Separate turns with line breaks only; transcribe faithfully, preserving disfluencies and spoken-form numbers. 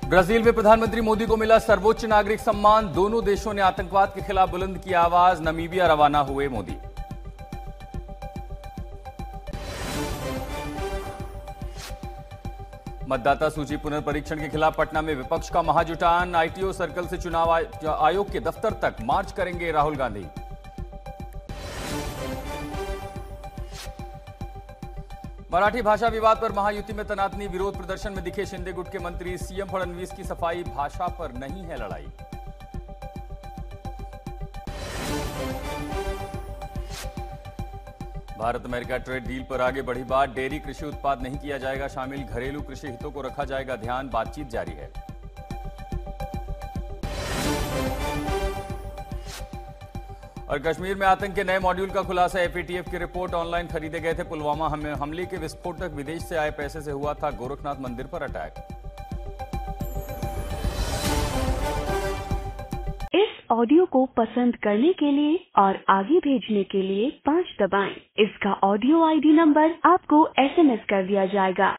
Brazil में प्रधानमंत्री मोदी को मिला सर्वोच्च नागरिक सम्मान। दोनों देशों ने आतंकवाद के खिलाफ बुलंद की आवाज। नामीबिया रवाना हुए मोदी। मतदाता सूची पुनर्परीक्षण के खिलाफ पटना में विपक्ष का महाजुटान। आईटीओ सर्कल से चुनाव आयोग के दफ्तर तक मार्च करेंगे राहुल गांधी। मराठी भाषा विवाद पर महायुति में तनातनी। विरोध प्रदर्शन में दिखे शिंदे गुट के मंत्री। सीएम फडणवीस की सफाई, भाषा पर नहीं है लड़ाई। भारत अमेरिका ट्रेड डील पर आगे बढ़ी बात। डेयरी कृषि उत्पाद नहीं किया जाएगा शामिल। घरेलू कृषि हितों को रखा जाएगा ध्यान। बातचीत जारी है। और कश्मीर में आतंक के नए मॉड्यूल का खुलासा। एफएटीएफ की रिपोर्ट। ऑनलाइन खरीदे गए थे। पुलवामा हमले के विस्फोटक विदेश से आए पैसे से हुआ था गोरखनाथ मंदिर पर अटैक।
इस ऑडियो को पसंद करने के लिए और आगे भेजने के लिए पाँच दबाएं। इसका ऑडियो आईडी नंबर आपको एसएमएस कर दिया जाएगा।